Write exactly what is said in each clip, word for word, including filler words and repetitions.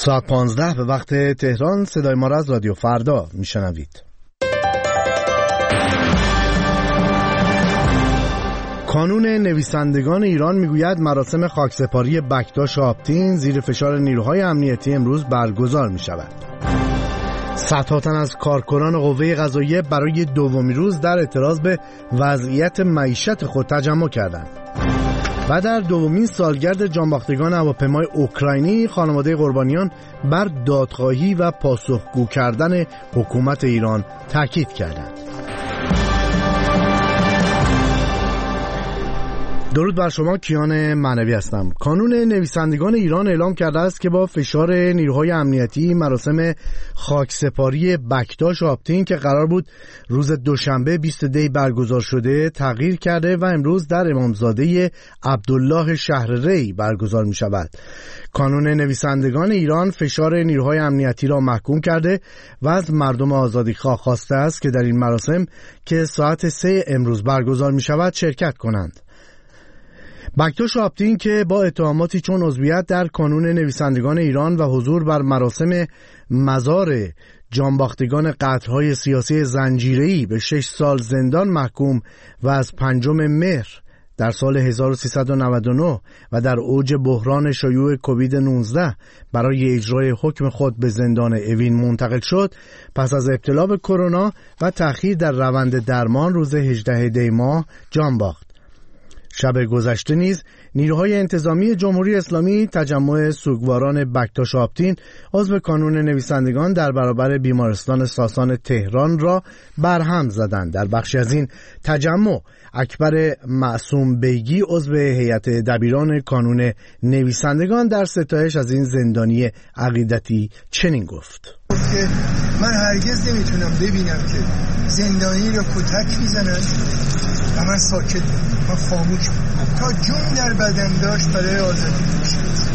ساعت پانزده به وقت تهران. صدای ما را از رادیو فردا میشنوید. کانون نویسندگان ایران میگوید مراسم خاکسپاری بکتاش آپتین زیر فشار نیروهای امنیتی امروز برگزار می شود. صدها تن از کارکنان قوه قضاییه برای دومین روز در اعتراض به وضعیت معیشت خود تجمع کردند. و در دومین سالگرد جانباختگان هواپیمای اوکراینی خانواده قربانیان بر دادخواهی و پاسخگو کردن حکومت ایران تاکید کردند. درود بر شما، کیان معنوی هستم. کانون نویسندگان ایران اعلام کرده است که با فشار نیروهای امنیتی مراسم خاکسپاری بکتاش آپتین که قرار بود روز دوشنبه بیست دی برگزار شده تغییر کرده و امروز در امامزاده عبدالله شهر ری برگزار می شود. کانون نویسندگان ایران فشار نیروهای امنیتی را محکوم کرده و از مردم آزادیخواه خواسته است که در این مراسم که ساعت سه امروز برگزار می شود شرکت کنند. بکتاش آپتین که با اتهاماتی چون عضویت در کانون نویسندگان ایران و حضور بر مراسم مزار جانباختگان قتل‌های سیاسی زنجیره‌ای به شش سال زندان محکوم و از پنجم مهر در سال هزار و سیصد و نود و نه و در اوج بحران شیوع کووید نوزده برای اجرای حکم خود به زندان اوین منتقل شد، پس از ابتلا به کرونا و تأخیر در روند درمان روز هجدهم دی ماه جان باخت. شب گذشته نیز نیروهای انتظامی جمهوری اسلامی تجمع سوگواران بکتاش آپتین عضو کانون نویسندگان در برابر بیمارستان ساسان تهران را برهم زدند. در بخشی از این تجمع اکبر معصوم بیگی عضو هیئت دبیران کانون نویسندگان در ستایش از این زندانی عقیدتی چنین گفت: من هرگز نمیتونم ببینم که زندانی را کتک میزنن و من ساکت و خاموش تا جون در بدن داشت برای آزادی میشه.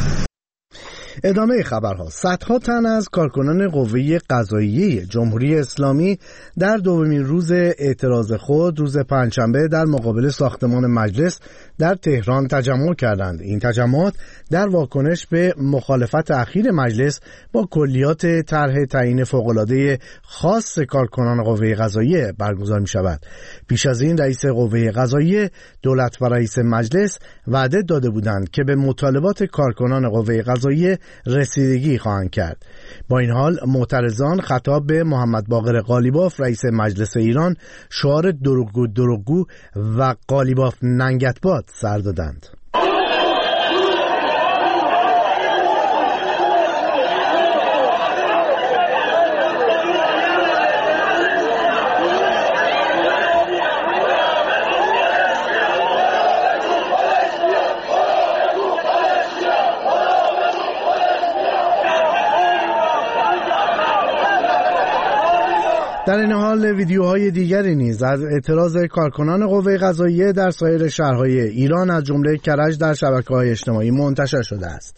ادامه خبرها. صدها تن از کارکنان قوه قضاییه جمهوری اسلامی در دومین روز اعتراض خود روز پنجشنبه در مقابل ساختمان مجلس در تهران تجمع کردند. این تجمعات در واکنش به مخالفت اخیر مجلس با کلیات طرح تعیین فوق‌العاده خاص کارکنان قوه قضاییه برگزار می شود. پیش از این رئیس قوه قضاییه دولت و رئیس مجلس وعده داده بودند که به مطالبات کارکنان قوه قضاییه رسیدگی خواهند کرد. با این حال معترضان خطاب به محمد باقر قالیباف رئیس مجلس ایران شعار دروغگو دروغگو و قالیباف ننگت باد سر دادند. در این حال ویدیوهای دیگری نیز از اعتراض کارکنان قوه قضاییه در سایر شهرهای ایران از جمله کرج در شبکه‌های اجتماعی منتشر شده است.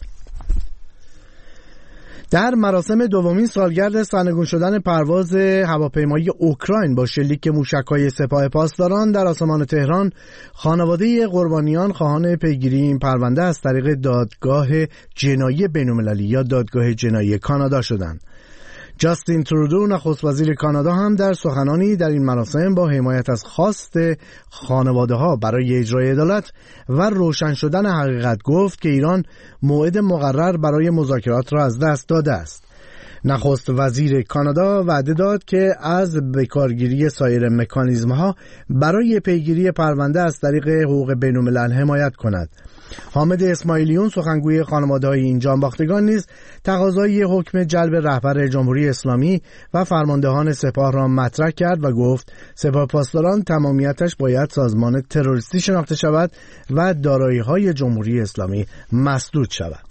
در مراسم دومین سالگرد سرنگون شدن پرواز هواپیمای اوکراین با شلیک موشک‌های سپاه پاسداران در آسمان تهران، خانواده قربانیان خواهان پیگیری این پرونده از طریق دادگاه جنایی بین‌المللی یا دادگاه جنایی کانادا شدند. جاستین ترودو نخست وزیر کانادا هم در سخنانی در این مراسم با حمایت از خواست خانواده‌ها برای اجرای عدالت و روشن شدن حقیقت گفت که ایران موعد مقرر برای مذاکرات را از دست داده است. نخست وزیر کانادا وعده داد که از بکارگیری سایر مکانیزم‌ها برای پیگیری پرونده از طریق حقوق بین‌الملل حمایت کند. حامد اسماعیلیون سخنگوی خانواده‌های این جانباختگان نیز تقاضای حکم جلب رهبر جمهوری اسلامی و فرماندهان سپاه را مطرح کرد و گفت سپاه پاسداران تمامیتش باید سازمان تروریستی شناخته شود و دارایی‌های جمهوری اسلامی مسدود شود.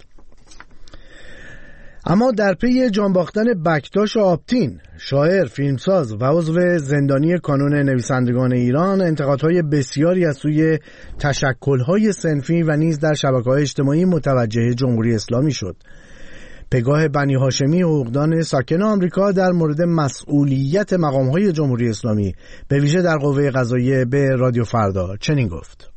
اما در پی جانباختن بکتاش آپتین، شاعر، فیلمساز و عضو زندانی کانون نویسندگان ایران، انتقادهای بسیاری از سوی تشکل‌های صنفی و نیز در شبکه‌های اجتماعی متوجه جمهوری اسلامی شد. پگاه بنی هاشمی حقوقدان ساکن آمریکا در مورد مسئولیت مقام‌های جمهوری اسلامی به ویژه در قوه قضاییه به رادیو فردا چنین گفت: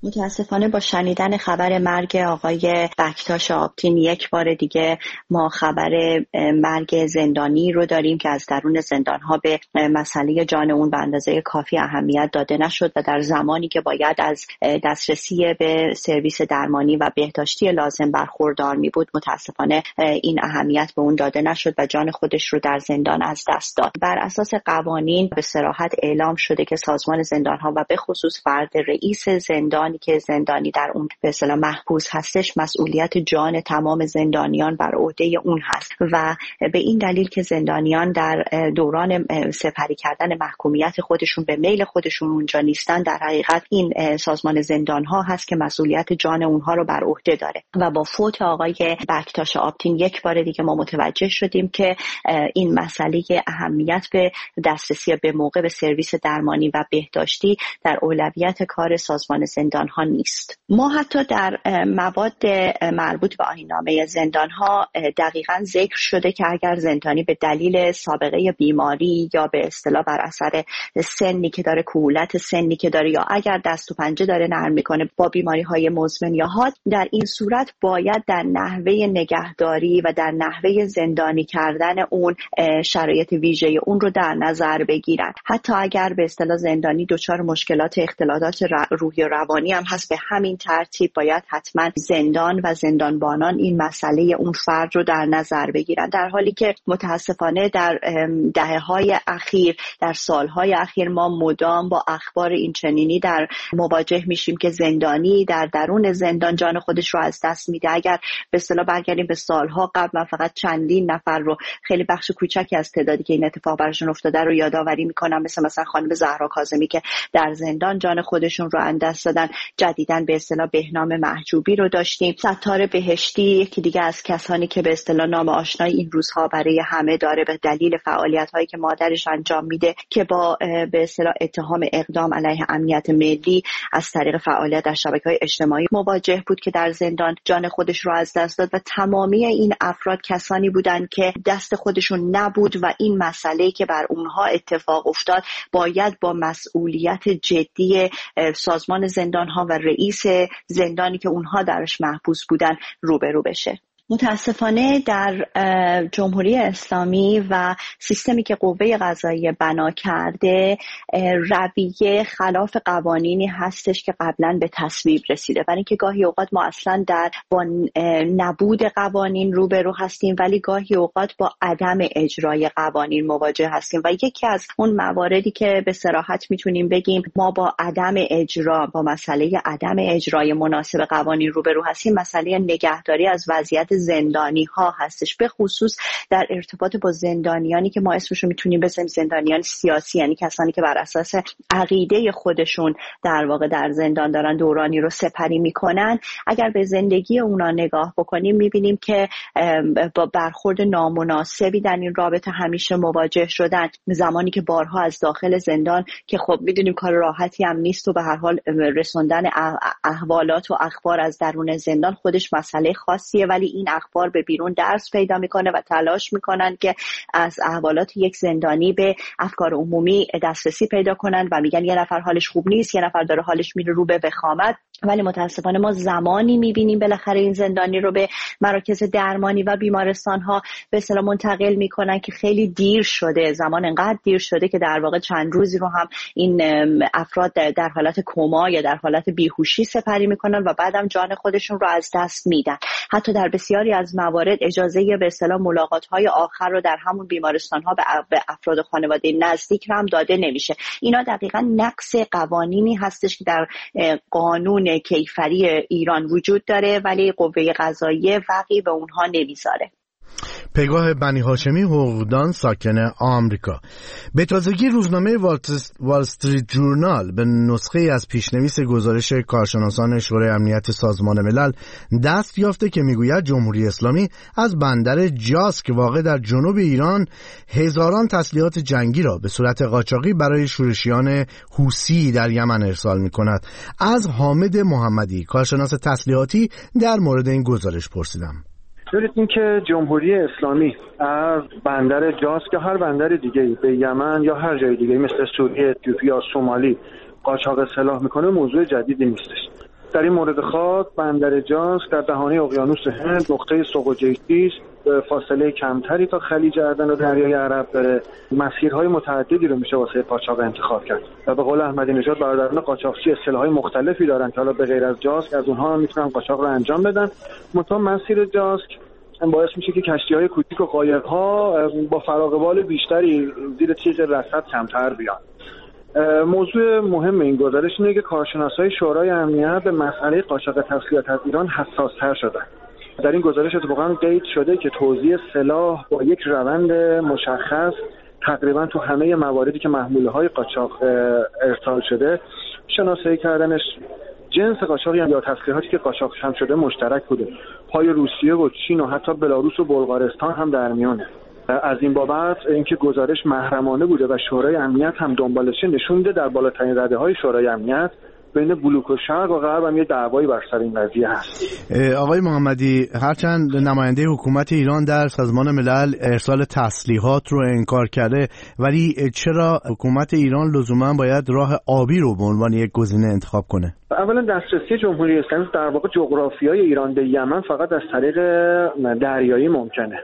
متاسفانه با شنیدن خبر مرگ آقای بکتاش آبتین یک بار دیگه ما خبر مرگ زندانی رو داریم که از درون زندان‌ها به مسئله جان اون به اندازه کافی اهمیت داده نشد و در زمانی که باید از دسترسی به سرویس درمانی و بهداشتی لازم برخوردار می بود متاسفانه این اهمیت به اون داده نشد و جان خودش رو در زندان از دست داد. بر اساس قوانین به صراحت اعلام شده که سازمان زندان‌ها و به خصوص فرد رئیس زندانی که زندانی در اون به اصطلاح محبوس هستش مسئولیت جان تمام زندانیان بر عهده اون هست و به این دلیل که زندانیان در دوران سپری کردن محکومیت خودشون به میل خودشون اونجا نیستن، در حقیقت این سازمان زندان‌ها هست که مسئولیت جان اونها رو بر عهده داره و با فوت آقای بکتاش آبتین یک بار دیگه ما متوجه شدیم که این مسئله اهمیت به دسترسی به موقع به سرویس درمانی و بهداشتی در اولویت کار سازمان زندان‌ها نیست. ما حتی در مواد مربوط به آیین‌نامه زندان‌ها دقیقاً ذکر شده که اگر زندانی به دلیل سابقه بیماری یا به اصطلاح بر اثر سنی که داره، کهولت سنی که داره، یا اگر دست و پنجه داره نرم میکنه با بیماری‌های مزمن یا حاد، در این صورت باید در نحوه نگهداری و در نحوه زندانی کردن اون شرایط ویژه اون رو در نظر بگیرن. حتی اگر به اصطلاح زندانی دچار مشکلات اختلالات روحی و روانی هم هست، به همین ترتیب باید حتما زندان و زندانبانان این مسئله اون فرد رو در نظر بگیرن، در حالی که متاسفانه در دهه‌های اخیر، در سالهای اخیر ما مدام با اخبار این چنینی در مواجه میشیم که زندانی در درون زندان جان خودش رو از دست میده. اگر به اصطلاح برگردیم به سالها قبل، من فقط چندین نفر رو، خیلی بخش کوچکی از تعدادی که این اتفاق براشون افتاده رو یادآوری میکنم، مثل مثلا خانم زهرا کاظمی که در زندان جان خودشون رو از دست دادن. جدیداً به اصطلاح بهنام محجوبی رو داشتیم. ستار بهشتی یکی دیگه از کسانی که به اصطلاح نام آشنایی این روزها برای همه داره به دلیل فعالیت‌هایی که مادرش انجام میده که با به اصطلاح اتهام اقدام علیه امنیت ملی از طریق فعالیت در شبکه‌های اجتماعی مواجه بود که در زندان جان خودش رو از دست داد و تمامی این افراد کسانی بودند که دست خودشون نبود و این مسئله‌ای که بر اونها اتفاق افتاد باید با مسئولیت جدی سازمان زندان‌ها و رئیس زندانی که اونها درش محبوس بودن روبرو بشه. متاسفانه در جمهوری اسلامی و سیستمی که قوه قضاییه بنا کرده رویه خلاف قوانینی هستش که قبلا به تصویب رسیده، برای اینکه گاهی اوقات ما اصلا در با نبود قوانین روبرو هستیم ولی گاهی اوقات با عدم اجرای قوانین مواجه هستیم و یکی از اون مواردی که به صراحت میتونیم بگیم ما با عدم اجرا، با مسئله عدم اجرای مناسب قوانین روبرو هستیم، مسئله نگهداری از وضعیت زندانی ها هستش، به خصوص در ارتباط با زندانیانی که ما اسمشو میتونیم بزنیم زندانیان سیاسی، یعنی کسانی که بر اساس عقیده خودشون در واقع در زندان دارن دورانی رو سپری میکنن. اگر به زندگی اونا نگاه بکنیم میبینیم که با برخورد نامناسبی در این رابطه همیشه مواجه شدن. زمانی که بارها از داخل زندان که خب میدونیم کار راحتی هم نیست و به هر حال رسوندن احوالات و اخبار از درون زندان خودش مسئله خاصیه، ولی این اخبار به بیرون درس پیدا میکنه و تلاش میکنن که از احوالات یک زندانی به افکار عمومی دسترسی پیدا کنن و میگن یه نفر حالش خوب نیست، یه نفر داره حالش میره رو به وخامت. ولی متاسفانه ما زمانی میبینیم بالاخره این زندانی رو به مراکز درمانی و بیمارستان ها به اصطلاح منتقل میکنن که خیلی دیر شده، زمان انقدر دیر شده که در واقع چند روزی رو هم این افراد در حالت کما یا در حالت بیهوشی سپری میکنن و بعدم جان خودشون رو از دست میدن. حتی در بسیاری از موارد اجازه به اصطلاح ملاقات های آخر رو در همون بیمارستان ها به افراد خانواده نزدیک هم داده نمیشه. اینا دقیقاً نقص قوانینی هستش که در قانون کیفری ایران وجود داره ولی قوه قضاییه وقی به اونها نمیذاره. پگاه بنی هاشمی، حقوقدان، ساکن آمریکا. به تازگی روزنامه وال استریت جورنال به نسخه از پیشنویس گزارش کارشناسان شورای امنیت سازمان ملل دست یافته که میگوید جمهوری اسلامی از بندر جاس که واقع در جنوب ایران هزاران تسلیحات جنگی را به صورت قاچاقی برای شورشیان حوثی در یمن ارسال میکند. از حامد محمدی، کارشناس تسلیحاتی، در مورد این گزارش پرسیدم. دارید این که جمهوری اسلامی از بندر جاس که هر بندر دیگه‌ای به یمن یا هر جای دیگه مثل سوریه، اتیوپی یا سومالی قاچاق سلاح میکنه موضوع جدیدی نیستش. در این مورد خاک بندر جاسک در دهانه اقیانوس هند نقطه سوق و جیتی فاصله کمتری تا خلیج عدن و دریای عرب داره. مسیرهای متعددی رو میشه واسه قاچاق انتخاب کرد و به قول احمدی نژاد برادران قاچاقچی اصطلاحهای مختلفی دارن که حالا به غیر از جاسک از اونها هم میتونن قاچاق رو انجام بدن. منتها مسیر جاسک باعث میشه که کشتی‌های کوچیک و قایق‌ها با فراقبال بیشتری زیر تیغ رصد کمتر بیان. موضوع مهم این گزارش اینه که کارشناسای شورای امنیت به مسئله قاچاق تسلیحات از ایران حساس‌تر شدن. در این گزارش اتفاقا قید شده که توزیع سلاح با یک روند مشخص تقریبا تو همه مواردی که محموله‌های قاچاق ارسال شده شناسایی کردنش جنس قاچاقی یا تسلیحاتی که قاچاق هم شده مشترک بوده. پای روسیه و چین و حتی بلاروس و بلغارستان هم در میونه. از این بابت اینکه گزارش محرمانه بوده و شورای امنیت هم دنبالشه نشون میده در بالاترین رده‌های شورای امنیت بین بلوک و شرق و غرب هم یه دعوایی بر سر این قضیه هست. آقای محمدی، هرچند نماینده حکومت ایران در سازمان ملل ارسال تسلیحات رو انکار کرده، ولی چرا حکومت ایران لزوما باید راه آبی رو به عنوان یک گزینه انتخاب کنه؟ اولا دسترسی جمهوری اسلامی در واقع جغرافیای ایران به یمن فقط از طریق دریایی ممکنه.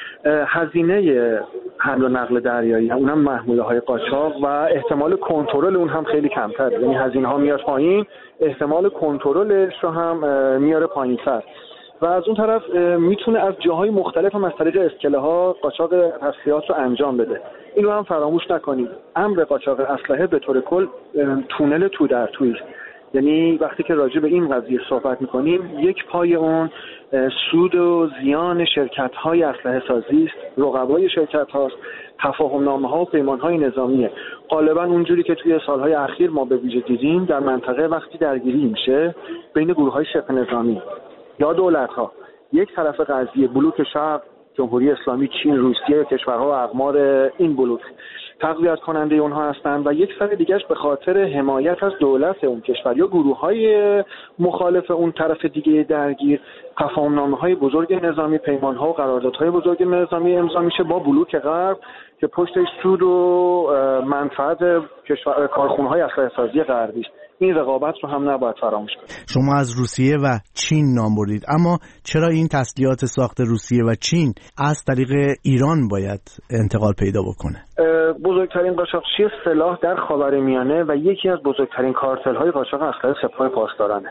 هزینه حمل و نقل دریایی اونم محموله‌های قاچاق و احتمال کنترل اون هم خیلی کمتره، یعنی هزینه ها میاد پایین، احتمال کنترلش رو هم میاره پایین‌تر و از اون طرف میتونه از جاهای مختلف هم از طریق اسکله ها قاچاق تسلیحات رو انجام بده. اینو هم فراموش نکنید، امر قاچاق اسلحه به طور کل تونل تو در تویی، یعنی وقتی که راجع به این قضیه صحبت میکنیم یک پای اون سود و زیان شرکت‌های اسلحه سازی است، رقبای شرکت‌هاست، تفاهم‌نامه‌ها و پیمان‌های نظامیه. غالباً اونجوری که توی سال‌های اخیر ما به ویژه دیدیم در منطقه وقتی درگیری میشه بین گروه‌های شبه نظامی یا دولت‌ها، یک طرف قضیه بلوک شرق، جمهوری اسلامی، چین، روسیه، کشورها و اقمار این بلوک تقویت کننده اونها هستند و یک سر دیگهش به خاطر حمایت از دولت اون کشور یا گروه‌های مخالف اون طرف دیگه درگیر تفاهم‌نامه‌های بزرگ نظامی، پیمان‌ها و قراردادهای بزرگ نظامی امضا میشه با بلوک غرب که پشتش سود و منفعت کشور کارخونه‌های اسلحه سازی غربی است. این رقابت رو هم نباید فراموش کنید. شما از روسیه و چین نام بردید، اما چرا این تسلیحات ساخت روسیه و چین از طریق ایران باید انتقال پیدا بکنه؟ بزرگترین قاچاقچی سلاح در خاورمیانه و یکی از بزرگترین کارتل‌های قاچاق اسلحه سپاه پاسدارانه.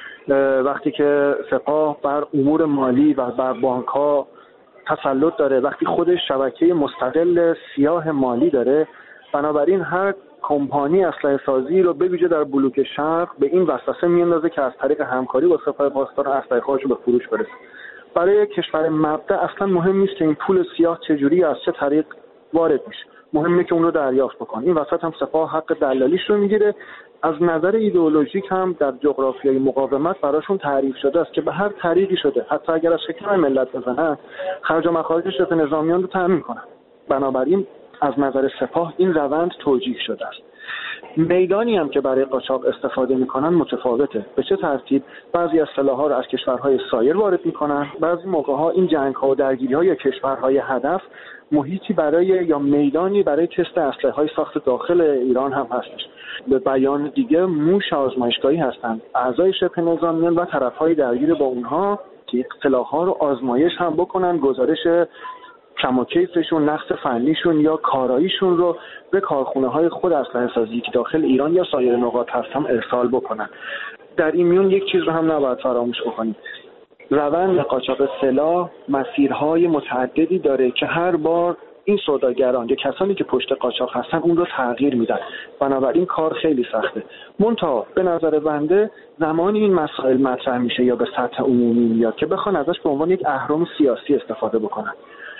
وقتی که سپاه بر امور مالی و بر بانک‌ها تسلط داره، وقتی خودش شبکه مستقل سیاه مالی داره، بنابراین هر کمپانی اسلحه سازی رو به ویژه در بلوک شرق به این وسوسه میاندازه که از طریق همکاری با سپاه پاسداران اسلحه خودش رو به فروش برسه. برای کشور مبدأ اصلا مهم نیست که این پول سیاه چجوری از چه طریق وارد میشه، مهمه که اون رو دریافت بکنه. این وسط هم سپاه حق دلالیش رو میگیره. از نظر ایدئولوژیک هم در جغرافیای مقاومت براشون تعریف شده است که به هر طریقی شده، حتی اگر از شکم ملت بزنن، خرج و مخارج شبه نظامیان رو تامین کنن. بنابراین از نظر سپاه این روند توجیه شده است. میدانی هم که برای قاچاق استفاده میکنن متفاوته. به چه ترتیب؟ بعضی از سلاح‌ها رو از کشورهای سایر وارد میکنن، بعضی موقع‌ها این جنگ‌ها و درگیری‌های یا کشورهای هدف محیطی برای یا میدانی برای تست اسلحه‌های ساخت داخل ایران هم هستش. به بیان دیگه موش آزمایشگاهی هستند. اعضای شبه نظامیان و طرف‌های درگیر با اونها که سلاح‌ها رو آزمایش هم بکنن، گزارش کم و کیفشون، نقص فنیشون یا کاراییشون رو به کارخونه‌های خود اسلحه سازی که داخل ایران یا سایر نقاط هست هم ارسال بکنن. در این میون یک چیز رو هم نباید فراموش بکنید. روند قاچاق سلاح مسیرهای متعددی داره که هر بار این سوداگران یا کسانی که پشت قاچاق هستن اون رو تغییر میدن. بنابراین کار خیلی سخته. منتها به نظر بنده زمانی این مسائل مطرح میشه یا به سطح عمومی میاد که بخوان ازش به عنوان یک اهرم سیاسی استفاده بکنن.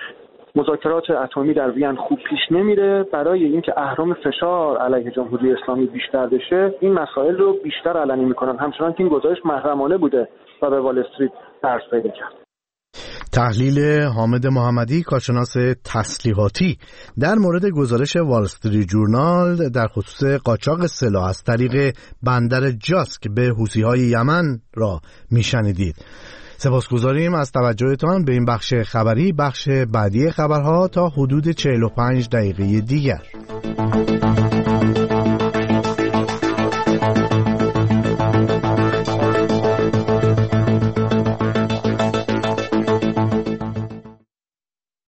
مذاکرات اتمی در وین خوب پیش نمیره. برای اینکه اهرم فشار علیه جمهوری اسلامی بیشتر بشه این مسائل رو بیشتر علنی میکنن، همچنان که این گزارش محرمانه بوده و به وال استریت درس پیدا کرد. تحلیل حامد محمدی، کارشناس تسلیحاتی، در مورد گزارش وال استریت جورنال در خصوص قاچاق سلاح از طریق بندر جاسک به حوثی‌های یمن را میشنیدید. سپاسگزاریم از توجهتان به این بخش خبری. بخش بعدی خبرها تا حدود چهل و پنج دقیقه دیگر.